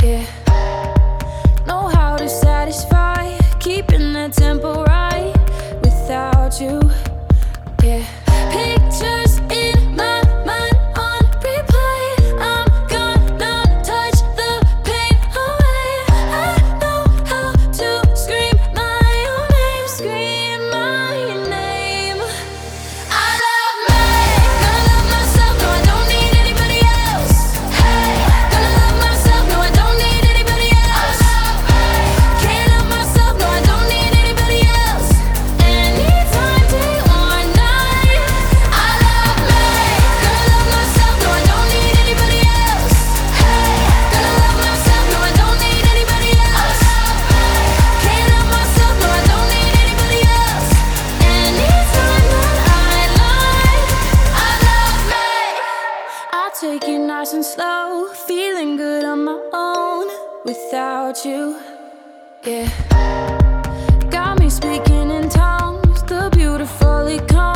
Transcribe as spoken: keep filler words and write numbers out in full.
yeah. Know how to satisfy, keeping the tempo right without you, yeah. Pictures in my mind on replay. I'm gonna touch the pain away. I know how to scream my own name, scream my name. I love me, gonna love myself, no I don't need anybody else. Hey, gonna love myself, no I don't need anybody else. I love me, can't love myself, no I don't need anybody else. Anytime, day or night. I love me, gonna love myself, no I don't need anybody else. Hey, gonna love myself, no I don't need anybody else. I love me, can't love myself, no I don't need anybody else. Anytime that I lie, I love me. I'll take it nice and slow, feeling good on my own without you, yeah. Got me speaking in tongues, the beautiful econ.